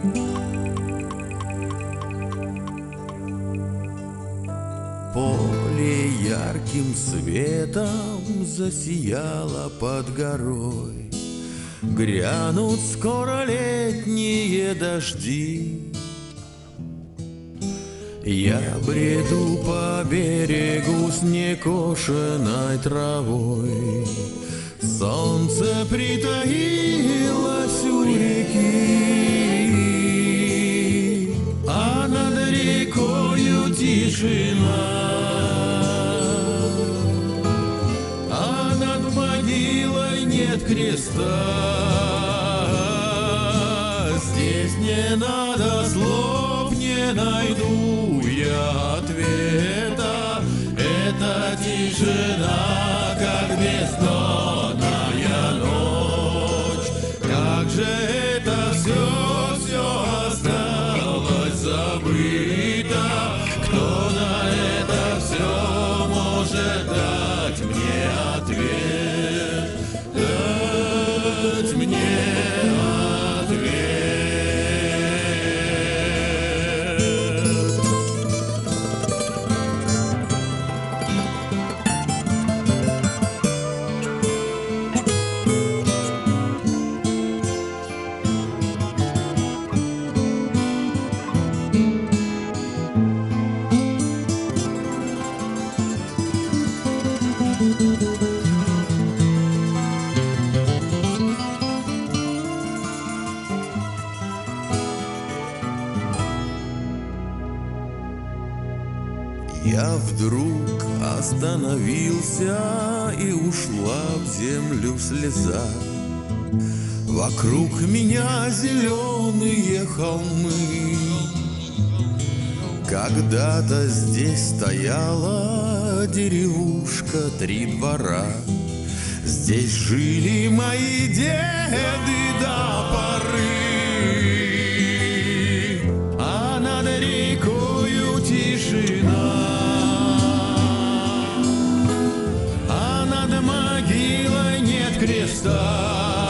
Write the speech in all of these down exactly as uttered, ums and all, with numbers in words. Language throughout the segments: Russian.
Поле ярким светом засияло под горой. Грянут скоро летние дожди. Я бреду по берегу с некошенной травой. Солнце притаилось у реки, а над рекою тишина, а над могилой нет креста. Здесь не надо слов, не найду я ответа. Это тишина, как бездонная ночь. Как же это все, все осталось забыто? Кто на это все может дать мне ответ? Дать мне Я вдруг остановился, и ушла в землю слеза. Вокруг меня зеленые холмы. Когда-то здесь стояла деревушка, три двора. Здесь жили мои деды до поры. А над рекою тишина, креста.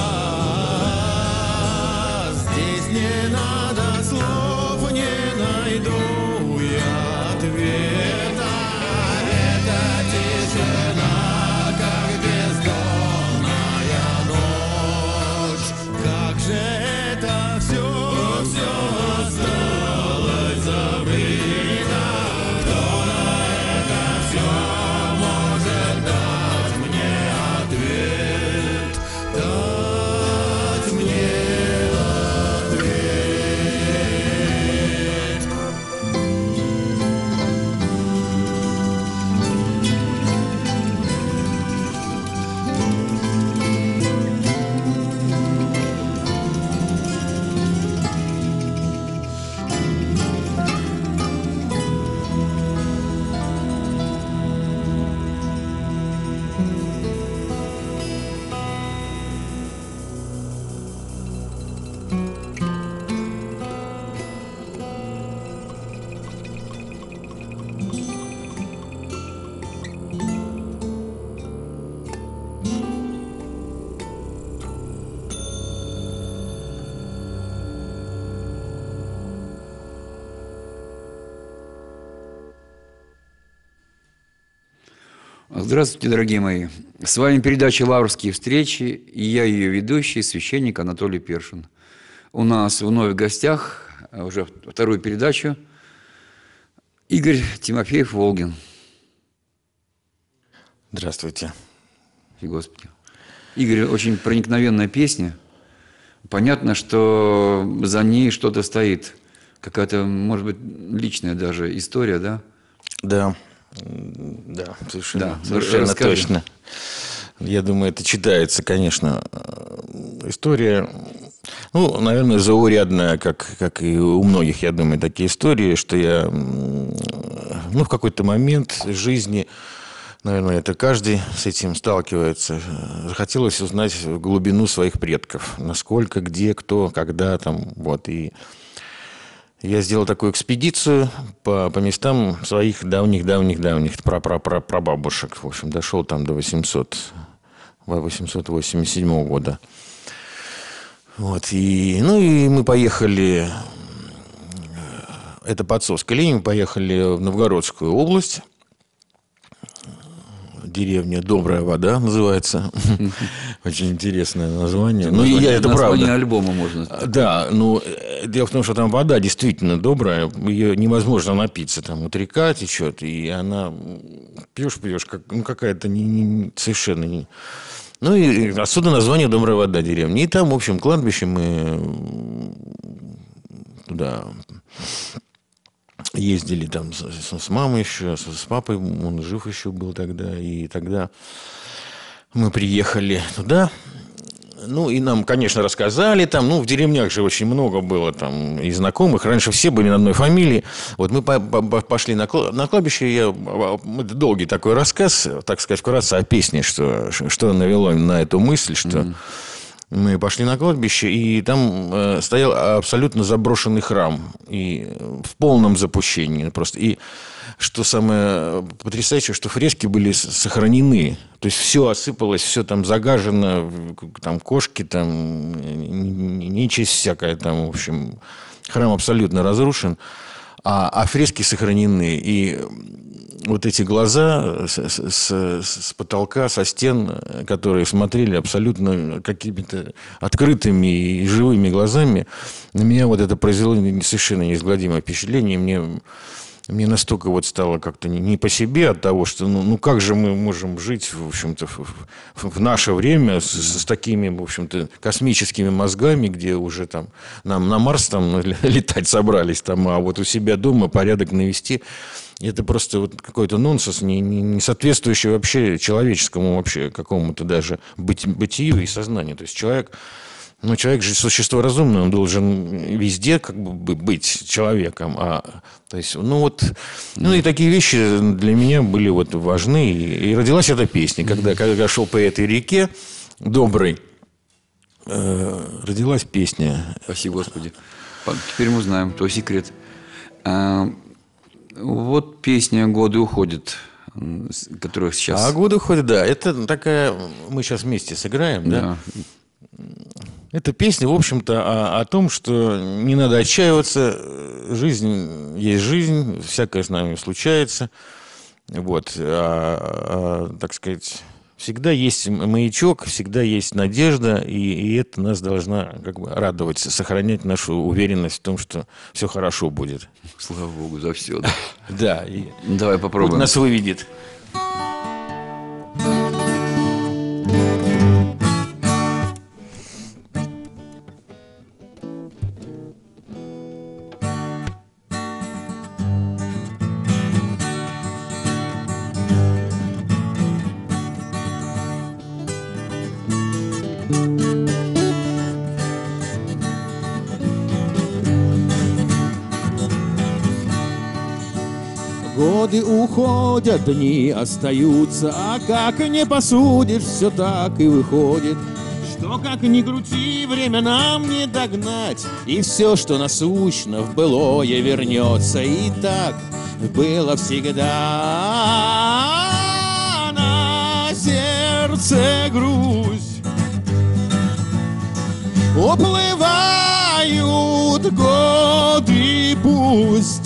Здесь не надо слов, не найду я ответа. Это тишина, как бездонная ночь. Как же это все, все осталось забыто? Кто на это все может дать мне ответ? Дать мне ответ. Здравствуйте, дорогие мои. С вами передача «Лаврские встречи», и я ее ведущий, священник Анатолий Першин. У нас вновь в гостях, уже вторую передачу, Игорь Тимофеев-Волгин. Здравствуйте. И Господи. Игорь, очень проникновенная песня. Понятно, что за ней что-то стоит. Какая-то, может быть, личная даже история, да? Да. Да, совершенно, да, совершенно точно. Я думаю, это читается, конечно. История, ну, наверное, заурядная, как, как и у многих, я думаю, такие истории, что я, ну, в какой-то момент жизни, наверное, это каждый с этим сталкивается, захотелось узнать глубину своих предков, насколько, где, кто, когда, там, вот, и... Я сделал такую экспедицию по, по местам своих давних-давних-давних прабабушек. В общем, дошел там до восемьсот восемьдесят седьмого года. Вот, и, ну, и мы поехали это Подсовская линия. Мы поехали в Новгородскую область. Деревня Добрая Вода называется. Очень интересное название. Ну, я, это название правда. альбома можно сказать. Да, ну, дело в том, что там вода действительно добрая. Ее невозможно напиться. Там вот река течет, и она... Пьешь, пьешь, как, ну, какая-то не, не, совершенно не... Ну, и отсюда название Добрая Вода деревни. И там, в общем, кладбище мы туда... Ездили там с, с мамой еще, с, с папой, он жив еще был тогда. И тогда мы приехали туда. Ну, и нам, конечно, рассказали там. Ну, в деревнях же очень много было там и знакомых. Раньше все были на одной фамилии. Вот мы по- по- пошли на, кл- на кладбище. Я, это долгий такой рассказ, так сказать, вкратце о песне, что, что навело на эту мысль, что... Mm-hmm. Мы пошли на кладбище, и там э, стоял абсолютно заброшенный храм. И в полном запущении просто. И что самое потрясающее, что фрески были сохранены. То есть все осыпалось, все там загажено, там кошки, там нечисть всякая. Там, в общем, храм абсолютно разрушен. А, а фрески сохранены. И вот эти глаза с, с, с потолка, со стен, которые смотрели абсолютно какими-то открытыми и живыми глазами, на меня вот это произвело совершенно неизгладимое впечатление. Мне, мне настолько вот стало как-то не, не по себе от того, что ну, ну как же мы можем жить, в общем-то, в, в, в наше время с, с такими, в общем-то, космическими мозгами, где уже там нам на Марс там летать собрались, там, а вот у себя дома порядок навести. Это просто вот какой-то нонсенс, не, не, не соответствующий вообще человеческому вообще какому-то даже быть, бытию и сознанию. То есть человек, ну, человек же существо разумное, он должен везде как бы быть человеком. А, то есть, ну вот, ну и такие вещи для меня были вот важны. И, и родилась эта песня, когда, когда шел по этой реке доброй, э, родилась песня. Спасибо, Господи. Теперь мы знаем твой секрет. Вот песня «Годы уходят», которая сейчас... А «Годы уходят», да. Это такая... Мы сейчас вместе сыграем, да? Да. Это песня, в общем-то, о, о том, что не надо отчаиваться. Жизнь есть жизнь, всякое с нами случается. Вот. А, а, так сказать... Всегда есть маячок, всегда есть надежда, и, и это нас должна как бы радовать, сохранять нашу уверенность в том, что все хорошо будет. Слава Богу за все. Да. Да. И давай попробуем. Путь нас выведет. Годы уходят, дни остаются, а как не посудишь, все так и выходит, что как ни крути, время нам не догнать, и все, что насущно, в былое вернется, и так было всегда. На сердце грусть, уплывают годы, пусть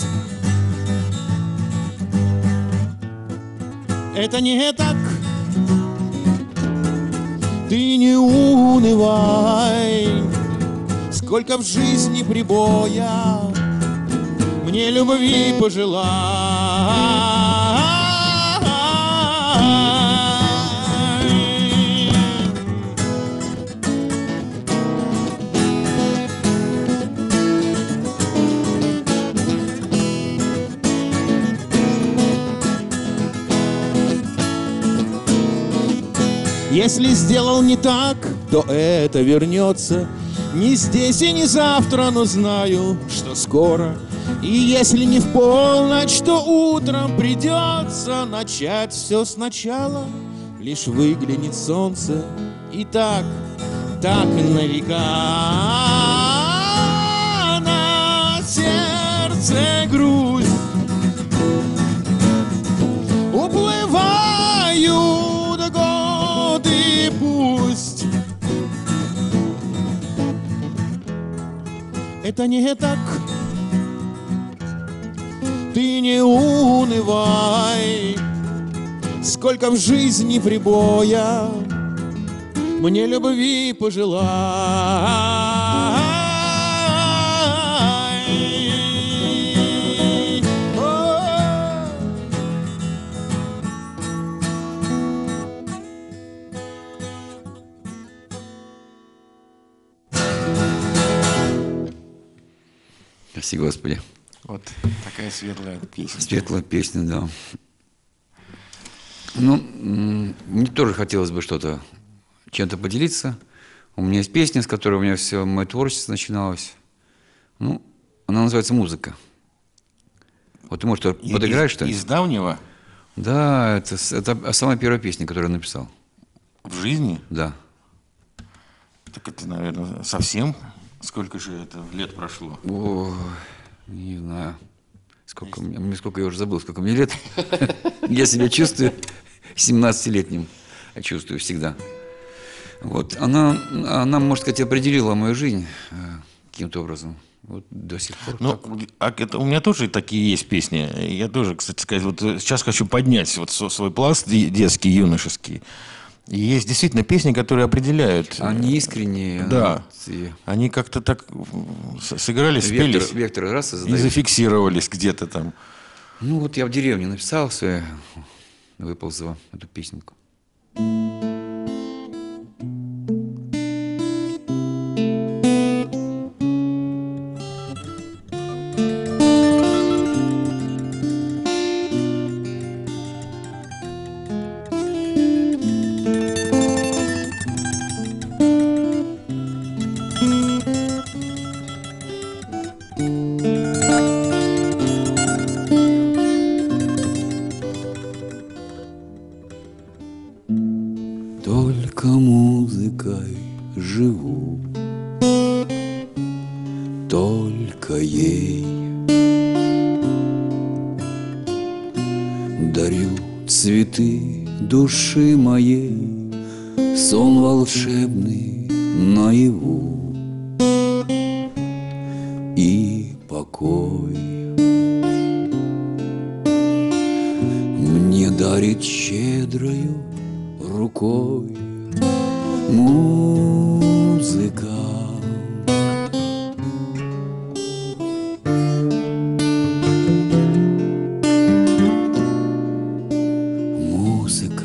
это не так, ты не унывай. Сколько в жизни прибоя, мне любви пожелай. Если сделал не так, то это вернется. Не здесь и не завтра, но знаю, что скоро. И если не в полночь, то утром придется начать все сначала. Лишь выглянет солнце, и так, так на века. На сердце грусть, уплывают годы, пусть это не так, ты не унывай. Сколько в жизни прибоя, мне любви пожелай. Спасибо, Господи. Вот такая светлая песня. Светлая песня, да. Ну, мне тоже хотелось бы что-то, чем-то поделиться. У меня есть песня, с которой у меня все мое творчество начиналось. Ну, она называется «Музыка». Вот ты, может, подыграешь, что ли? Из давнего? Да, это, это самая первая песня, которую я написал. В жизни? Да. Так это, наверное, совсем... Сколько же это лет прошло? О, не знаю. Сколько мне, мне сколько я уже забыл, сколько мне лет. Я себя чувствую семнадцатилетним. Я чувствую всегда. Вот. Она, она, можно сказать, определила мою жизнь каким-то образом. Вот до сих пор. Ну, а это, у меня тоже такие есть песни. Я тоже, кстати сказать, вот сейчас хочу поднять вот свой пласт детский, юношеский. И есть действительно песни, которые определяют. Они искренние. Да. И... Они как-то так сыграли, спелись. Вектор, вектор раз и задают. И зафиксировались где-то там. Ну, вот я в деревне написал свою, выползла эту песенку. Только музыкой живу, только ей дарю цветы души моей, сон волшебный наяву и покой мне дарит щедрою рукой музыка. Музыка.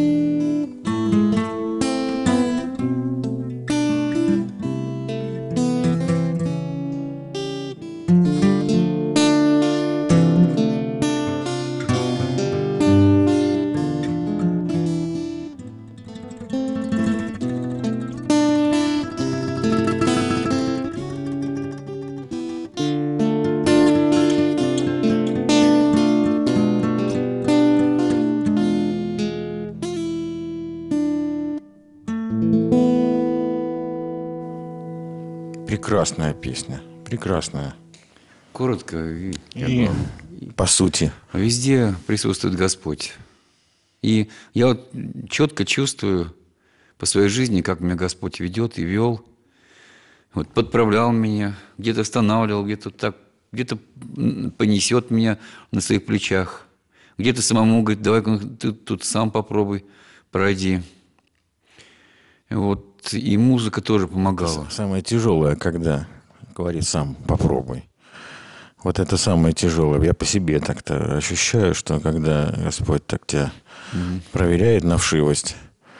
Прекрасная песня, прекрасная. Коротко и, И, по сути. везде присутствует Господь. И я вот четко чувствую по своей жизни, как меня Господь ведет и вел. Вот подправлял меня, где-то останавливал, где-то так, где-то понесет меня на своих плечах. Где-то самому говорит, давай ты тут сам попробуй, пройди. Вот. И музыка тоже помогала. Самое тяжелое, когда говорит сам попробуй. Вот это самое тяжелое. Я по себе так-то ощущаю, что когда Господь так тебя mm-hmm. проверяет на вшивость,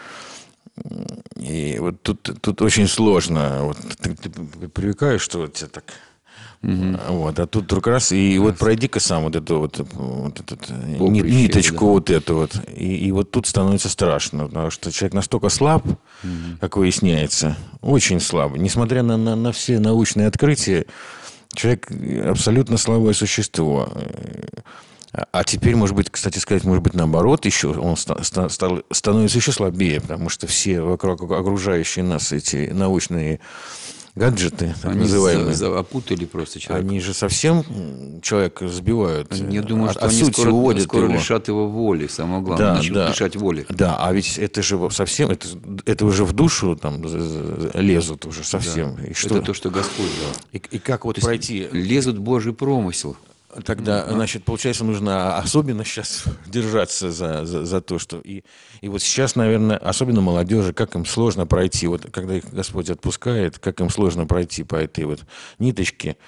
и вот тут, тут очень сложно. Вот ты, ты привыкаешь, что вот тебя так... Mm-hmm. Вот, а тут вдруг раз, и yes. вот пройди-ка сам вот эту вот, вот эту Поприще, ниточку да. вот эту вот. И, и вот тут становится страшно, потому что человек настолько слаб, mm-hmm. как выясняется, очень слаб. Несмотря на, на, на все научные открытия, человек абсолютно слабое существо. А теперь, может быть, кстати сказать, может быть, наоборот, еще он ста- ста- стал, становится еще слабее, потому что все вокруг окружающие нас эти научные гаджеты, так они называемые, за, за, опутали просто человека. Они же совсем человека сбивают. Я думаю, что от они сути скоро, уводят скоро его. лишат его воли, самое главное, Да, начнут да. лишать воли. Да, а ведь это же совсем, это, это уже в душу там лезут уже совсем. Да. И что? Это то, что Господь дал. И, и как вот то пройти? Лезут в Божий промысел. Тогда, mm-hmm. значит, получается, нужно особенно сейчас держаться за, за, за то, что... И, и вот сейчас, наверное, особенно молодежи, как им сложно пройти, вот когда их Господь отпускает, как им сложно пройти по этой вот ниточке.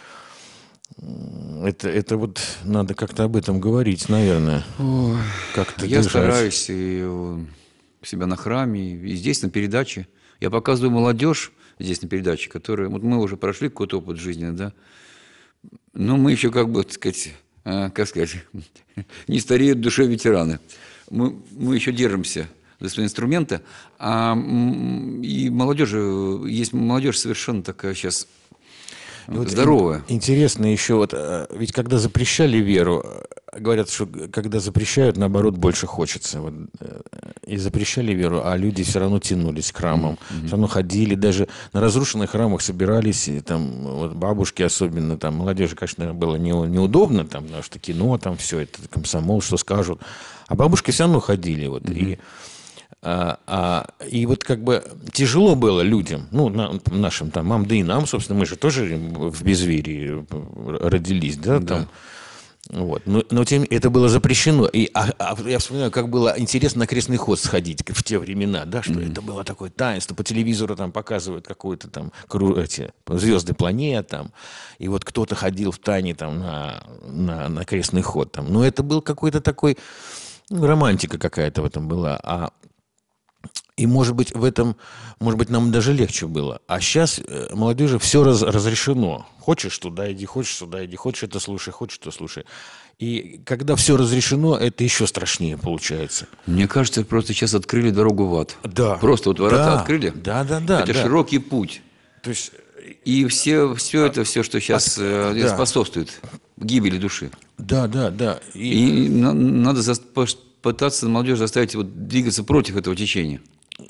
Это, это вот надо как-то об этом говорить, наверное. Ой, как-то я держать. стараюсь и у себя на храме, и здесь на передаче. Я показываю молодежь здесь на передаче, которая... Вот мы уже прошли какой-то опыт жизни, да? Но мы еще, как бы, так сказать, а, как сказать, не стареют в душе ветераны. Мы, мы еще держимся за свои инструменты. А, и молодежь, есть молодежь совершенно такая сейчас вот здоровая. Интересно еще, вот, ведь когда запрещали веру, говорят, что когда запрещают, наоборот, больше хочется. Вот, и запрещали веру, а люди все равно тянулись к храмам, mm-hmm. все равно ходили, даже на разрушенных храмах собирались, и там вот бабушки особенно, там молодежи, конечно, было не, неудобно, там, потому что кино, там все это, комсомол, что скажут, а бабушки все равно ходили, вот, mm-hmm. и А, а, и вот как бы тяжело было людям, ну, на, нашим там мам, да и нам, собственно, мы же тоже в безверии родились, да, там. Да. Вот. Но, но тем это было запрещено. И, а, а, я вспоминаю, как было интересно на крестный ход сходить в те времена, да, что mm-hmm. это было такое таинство. По телевизору там показывают какую-то там эти, звезды планет, там, и вот кто-то ходил в тайне там на, на, на крестный ход. Там. Но это был какой-то такой, ну, романтика какая-то в этом была. А И, может быть, в этом, может быть, нам даже легче было. А сейчас молодежи все раз, разрешено. Хочешь туда иди, хочешь сюда иди, хочешь это слушай, хочешь это слушай. И когда все разрешено, это еще страшнее получается. Мне кажется, просто сейчас открыли дорогу в ад. Да. Просто вот ворота да. открыли. Да, да, да. Это да. широкий путь. То есть... И все, все это, все, что сейчас а, да. способствует гибели души. Да, да, да. И, И на, надо за, пытаться молодежь заставить вот, двигаться против этого течения.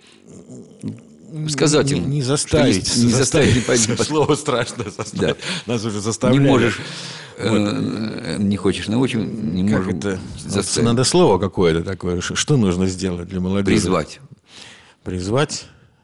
Сказать им, не, не заставить, что не, не заставить, заставить не слово страшно заставить. Да. Нас уже заставляют. Не можешь, вот. э, не хочешь научить, не как можешь это? заставить. Надо слово какое-то такое. Что нужно сделать для молодежи? Призвать. Призвать.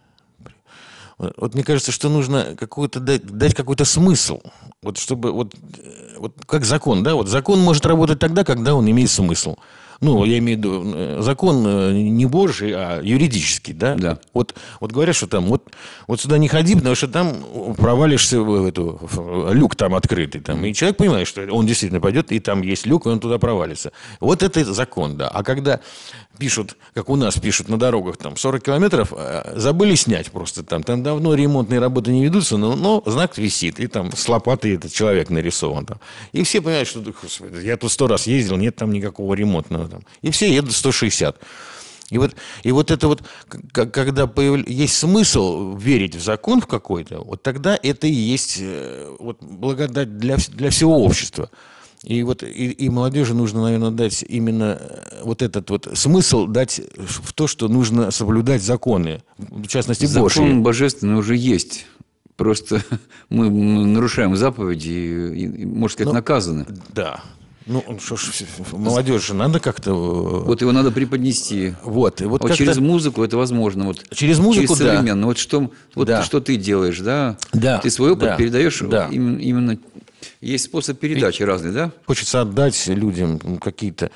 Вот мне кажется, что нужно какую-то дать, дать какой-то смысл. Вот чтобы вот, вот как закон, да, вот закон может работать тогда, когда он имеет смысл. Ну, я имею в виду, закон не Божий, а юридический, да? Да. Вот, вот говорят, что там, вот, вот сюда не ходи, потому что там провалишься в эту, в люк там открытый. Там, и человек понимает, что он действительно пойдет, и там есть люк, и он туда провалится. Вот это закон, да. А когда пишут, как у нас пишут на дорогах, там, сорок километров, забыли снять просто там. Там давно ремонтные работы не ведутся, но, но знак висит, и там с лопатой этот человек нарисован. Там. И все понимают, что, господи, я тут сто раз ездил, нет там никакого ремонтного. Там. И все едут сто шестьдесят. И вот, и вот это вот, когда появ... есть смысл верить в закон в какой-то, вот тогда это и есть вот, благодать для, для всего общества. И вот и, и молодежи нужно, наверное, дать именно вот этот вот смысл дать в то, что нужно соблюдать законы, в частности, Божьи. Закон божественный уже есть. Просто мы нарушаем заповеди и, и можно сказать, ну, наказаны. Да. Ну, что ж, молодежь же надо как-то... Вот его надо преподнести. Вот, и вот, вот через музыку это возможно. Вот через музыку, через современно. Да. Вот, что, вот да. что ты делаешь, да? Да. Ты свой опыт да. передаешь да. именно, именно... Есть способ передачи и разный, да? Хочется отдать людям какие-то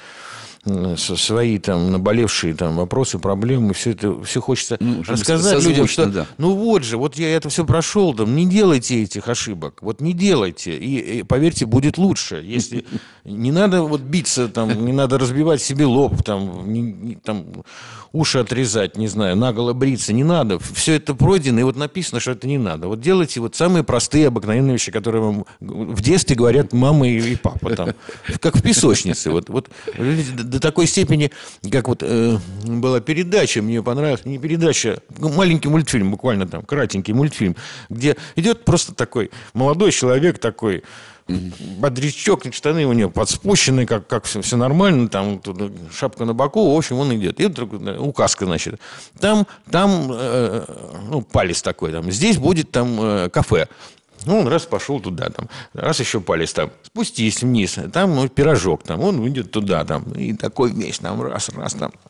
свои там наболевшие там вопросы, проблемы, все это, все хочется ну, рассказать людям, что да. ну вот же, вот я это все прошел, там, не делайте этих ошибок, вот не делайте, и, и поверьте, будет лучше, если не надо вот биться, там, не надо разбивать себе лоб, там, не, не, там, уши отрезать, не знаю, наголо бриться, не надо, все это пройдено, и вот написано, что это не надо, вот делайте вот самые простые, обыкновенные вещи, которые вам в детстве говорят мама и, и папа, там, как в песочнице, вот, вот до такой степени, как вот э, была передача, мне понравилась, не передача, маленький мультфильм, буквально там, кратенький мультфильм, где идет просто такой молодой человек, такой бодрячок, штаны у него подспущены, как, как все, все нормально, там тут шапка на боку, в общем, он идет. И вдруг указка, значит, там, там э, ну, палец такой, там, здесь будет там э, кафе. Ну, он раз пошел туда, там, раз еще палец там, спустись вниз, там ну, пирожок, там, он идет туда, там, и такой весь, там, раз, раз, там.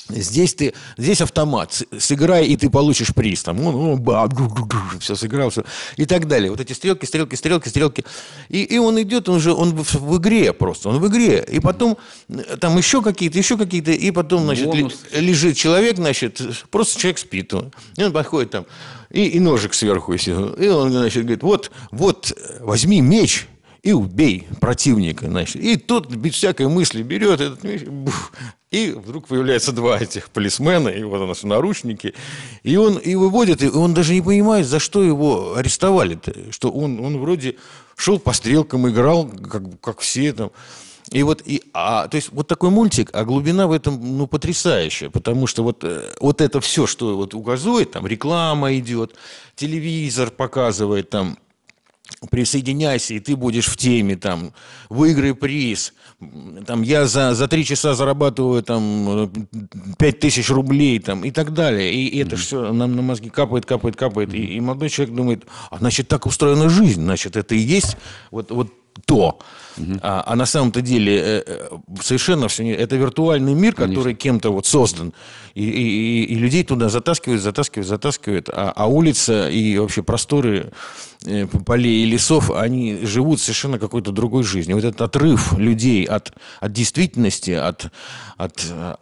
Здесь ты, здесь автомат. С- Сыграй, и ты получишь приз. Там, он, он, ба, все сыграл, все. И так далее. Вот эти стрелки, стрелки, стрелки, стрелки. И, и он идет, он же, он в, в игре просто, он в игре. И потом э, там еще какие-то, еще какие-то. И потом, значит, ли- Бонус. лежит человек, значит, просто человек спит. Он. И он подходит там, и, и ножик сверху. И и он, значит, говорит, вот, вот, возьми меч и убей противника, значит. И тот без всякой мысли берет этот меч, бух, и вдруг появляются два этих полисмена, и вот у нас наручники, и он и выводит, и он даже не понимает, за что его арестовали-то, что он, он вроде шел по стрелкам, играл, как, как все там. И вот, и, а, то есть вот такой мультик, а глубина в этом, ну, потрясающая, потому что вот, э, вот это все, что вот указывает, там реклама идет, телевизор показывает, там, присоединяйся, и ты будешь в теме, там, выиграй приз, там, я за, за три часа зарабатываю, там, пять тысяч рублей, там, и так далее. И, и это все нам на мозги капает, капает, капает. И, и молодой человек думает, а значит, так устроена жизнь, значит, это и есть вот, вот то. А, а на самом-то деле э, э, совершенно все не... Это виртуальный мир, Конечно. который кем-то вот создан. И, и, и- и людей туда затаскивают, затаскивают, затаскивают. А, а улица и вообще просторы э, полей и лесов, они живут совершенно какой-то другой жизнью. Вот этот отрыв людей от, от действительности, от, от, а,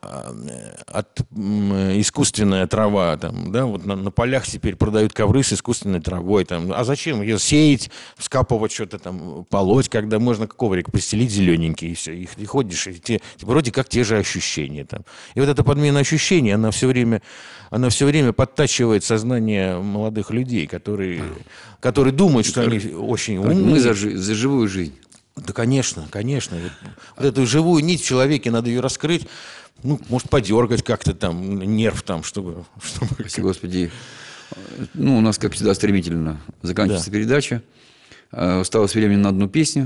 от м, искусственная трава. Там, да, вот на, на полях теперь продают ковры с искусственной травой. Там. А зачем ее сеять, скапывать что-то там, полоть, когда можно коврик постелить зелененький, и все. И, и ходишь, и те, вроде как те же ощущения. Там. И вот эта подмена ощущений, она все время, она все время подтачивает сознание молодых людей, которые, которые думают, что они очень умные. Мы за, жи- за живую жизнь. Да, конечно, конечно. Вот, вот эту живую нить в человеке, надо ее раскрыть, ну, может, подергать как-то там, нерв там, чтобы... чтобы... Спасибо, Господи. Ну, у нас, как всегда, стремительно заканчивается Да. передача. Э, Осталось времени на одну песню.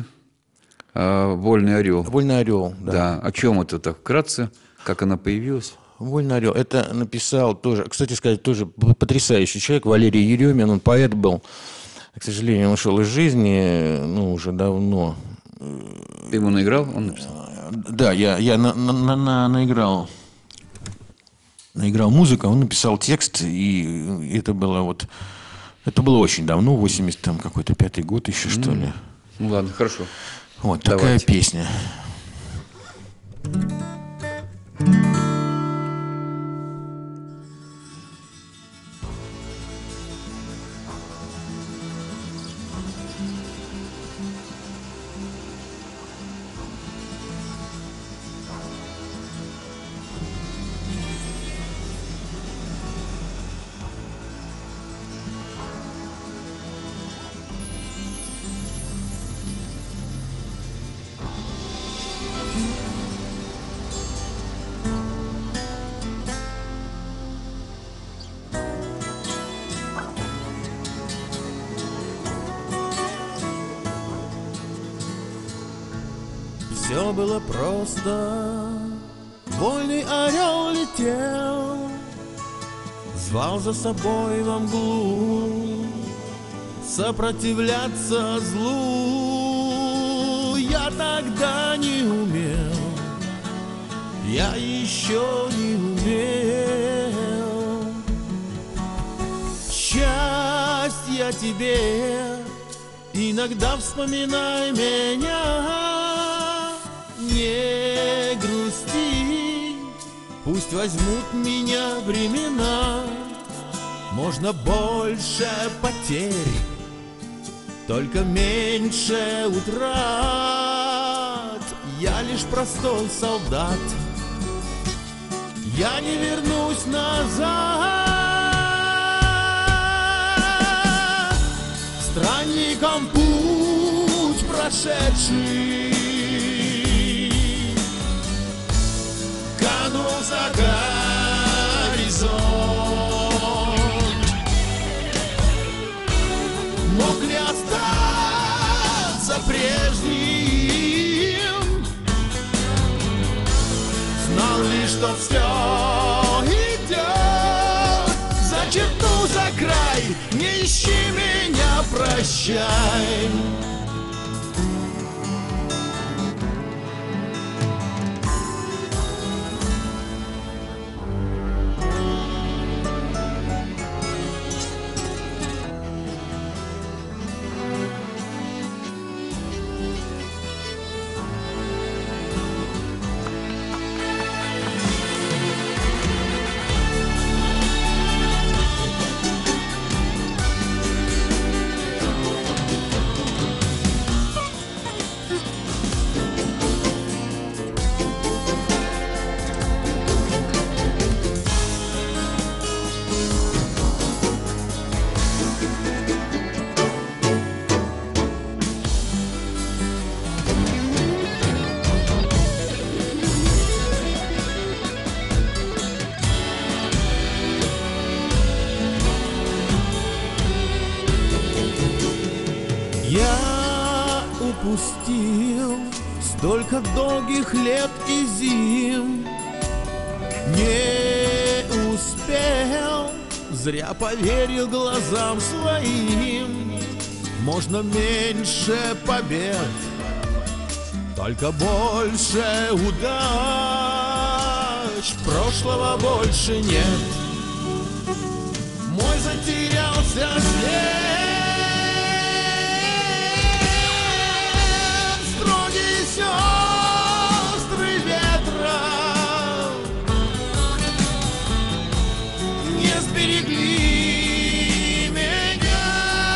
Э, «Вольный орел». Вольный орел, да. Да. О чем это так вкратце? Как она появилась? Вольный орел. Это написал тоже, кстати сказать, тоже потрясающий человек, Валерий Еремин, он поэт был. К сожалению, он ушел из жизни, ну, уже давно. Ты ему наиграл? Он написал. Да, я, я на, на, на- на- наиграл, наиграл музыку, он написал текст, и это было вот, это было очень давно, восемьдесят там какой-то пятый год еще, что ли. Ну ладно, хорошо. Вот такая Давайте. песня. Все было просто. Вольный орел летел, звал за собой во мглу, сопротивляться злу я тогда не умел, я еще не умел. Счастье тебе, иногда вспоминай меня. Не грусти, пусть возьмут меня времена. Можно больше потерь, только меньше утрат. Я лишь простой солдат, я не вернусь назад. Странником путь прошедший канул за горизонт. Мог ли остаться прежним? Знал ли, что все идет за черту, за край? Не ищи меня, прощай. упустил столько долгих лет и зим. Не успел, зря поверил глазам своим. Можно меньше побед, только больше удач. Прошлого больше нет. Мой затерялся след. Строгие сестры ветра не сберегли меня.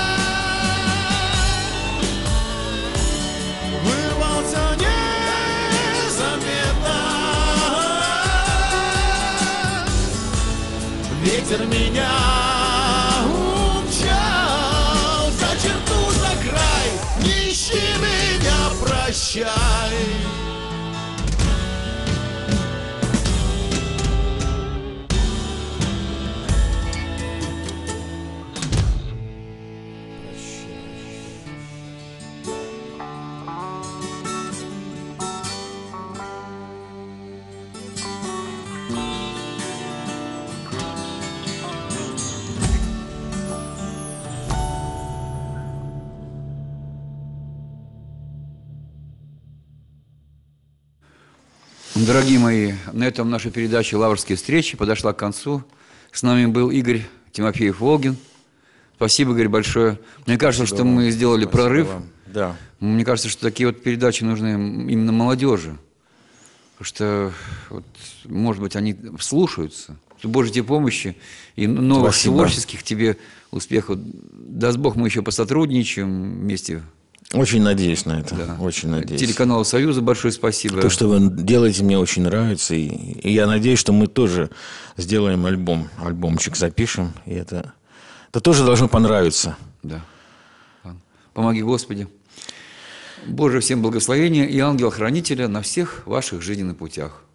Вырвался незаметно, ветер меня умчал за черту, за край. Не ищи меня, прощай. Дорогие мои, на этом наша передача «Лаврские встречи» подошла к концу. С нами был Игорь Тимофеев-Волгин. Спасибо, Игорь, большое. Мне кажется, Спасибо что вам. мы сделали Спасибо прорыв. Вам. Да. Мне кажется, что такие вот передачи нужны именно молодежи. Потому что, вот, может быть, они слушаются. Божьей тебе помощи и новых Спасибо. творческих тебе успехов. Даст Бог, мы еще посотрудничаем вместе. Очень надеюсь на это. Да. Очень надеюсь. Телеканалу «Союза» большое спасибо. То, что вы делаете, мне очень нравится. И, и я надеюсь, что мы тоже сделаем альбом. Альбомчик запишем. И это, это тоже должно понравиться. Да. Помоги, Господи. Боже, всем благословения и ангела-хранителя на всех ваших жизненных путях.